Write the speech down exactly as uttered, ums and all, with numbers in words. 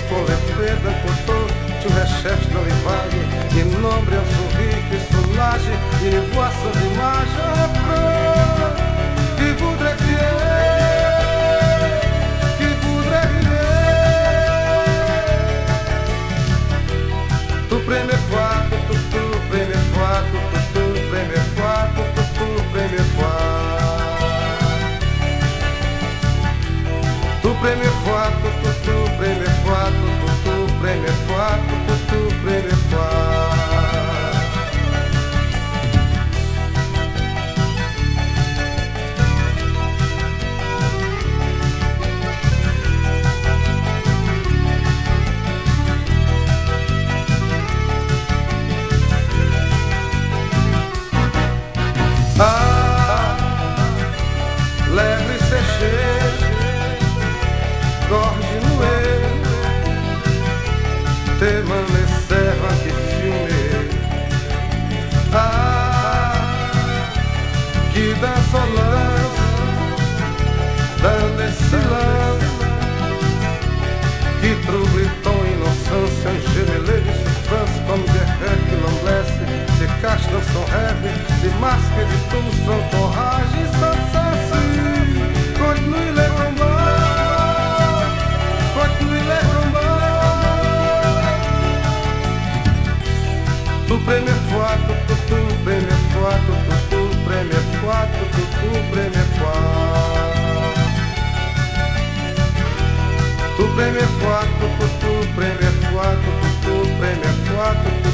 sole fredda cotò, tu recherches dans les vagues, innombre un sourire qui soulage, une voix sans image, un frère qui voudrait vivre, qui voudrait vivre. Tu première fois, tu, tu, tu, première fois, tu, tu, tu, première fois, tu, tu, tu, première fois. Tu première fois, tu, tu, tu, première fois, tu, tu, tu, première fois, tu, tu, tu, première fois. Ah, leve sécher, gorge nouée, tes mains les servent qui fument. Ah, qui dans son lance, dans les silences, qui trouble ton innocence, un gemelé de souffrance, comme guerre que l'emblesse, se cache dans son rêve, se masque de tout son courage, sans sens. Continue les combats, continue les combats. Tu première fois, tu, tu, tu, première fois, tu, tu, tu, première fois, tu, tu, tu, première fois. Tu première fois, tu, tu, tu, première fois, tu, tu, tu, première fois, tu, tu,